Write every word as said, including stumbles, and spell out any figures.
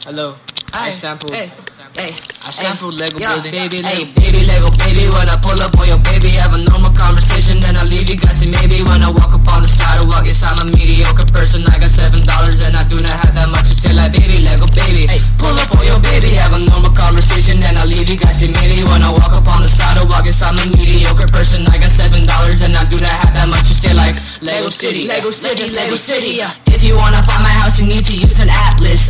Hello. I Ay, sampled. hey, hey, I sampled Lego yeah, building. baby, Hey, Lego, baby, Lego, baby. When I pull up on your baby, have a normal conversation, then I leave you guessing maybe. When I walk up on the sidewalk, yes, I'm a mediocre person. I got seven dollars and I do not have that much to say. Like baby, Lego, baby. Hey, pull up on your baby, have a normal conversation, then I leave you guessing maybe. When I walk up on the sidewalk, yes, I'm a mediocre person. I got seven dollars and I do not have that much to say. Like Lego City, Lego City, Lego City. If you wanna find my house, you need to use an atlas.